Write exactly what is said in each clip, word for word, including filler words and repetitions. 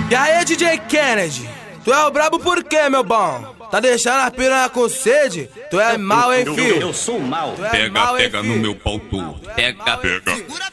E aí, D J Kennedy, tu é o brabo por quê, meu bom? Tá deixando a piranha com sede? Tu é mal, hein, filho? Eu, eu sou mal. É pega, mal, pega hein, no filho? meu pau torto. Pega, pega.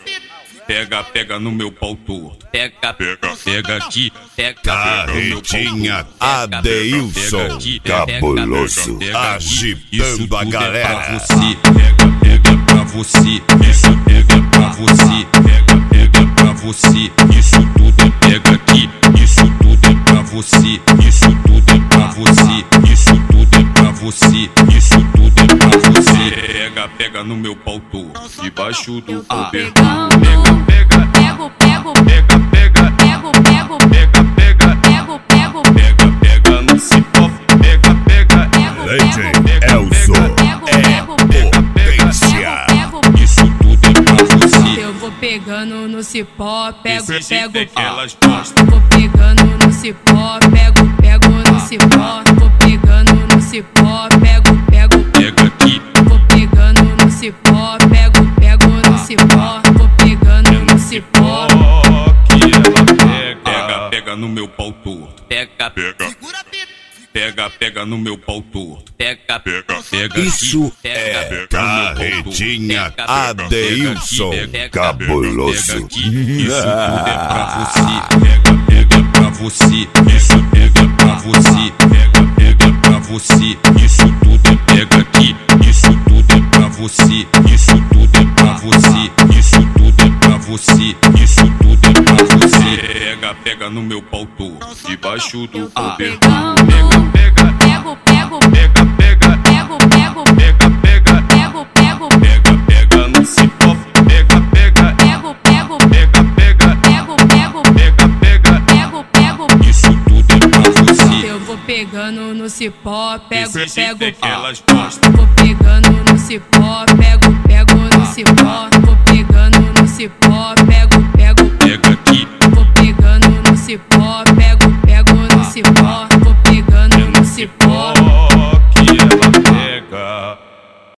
Pega, pega no meu pau torto. Pega, pega, pega aqui. Pega, Carretinha Adeilson, cabuloso, agitando a galera. Pega, pega pra você. Isso pega pra você. Pega, pega pra você. Isso tudo é pega aqui. Isso tudo é pra você. Isso tudo é pra você. Isso tudo é pra você. Isso tudo é pra você. Pega, pega no meu pau torto. Debaixo do cobertor. Pega, pega. Pego, pego, Pega, pega. pego, pego, Pega, pega. pego, pego, Pega, pega no cipó. Pega, pega. pego, Legend pego, Elson pego, é pego, potência. pego. Isso tudo é pra você. Eu vou pegando no cipó, pego, Esse pego, jeito é que elas gostam. vou pegando no cipó, pego, pego no cipó, vou pegando no cipó, pego, pego, Pega aqui. vou pegando no cipó, pego, pego no cipó, vou pegando no cipó. Que ela pega. Pega, pega no meu pau torto. Pega, pega. Pega, pega no meu pau torto. Pega, pega. Pega Isso aqui. Pega, é pega no meu pau torto. Carretinha Pega, pega, Adeilson, pega aqui, pega, cabuloso. pega aqui. Isso tudo é pra você. Pega, pega pra você. Isso pega pra você. Pega, pega pra você. Isso tudo é pega aqui. Isso tudo é pra você. Isso tudo é pra você. Isso tudo é pra você. Isso tudo é pra você. Pega, pega no meu pau torto. Debaixo do cobertor. Pegando, Pega, pego, pego, pega, pega, pego, pego, pega, pega, pego, pego, pega, pega no cipó. Pega, pega, pego, pego, pega, pega, pego, pego, pega, pega. pego, pego. Isso tudo é pra você. Eu vou pegando no cipó, pego, Esse jeito é pego, que elas gostam. vou pegando no cipó, pego, pego no cipó, vou pegando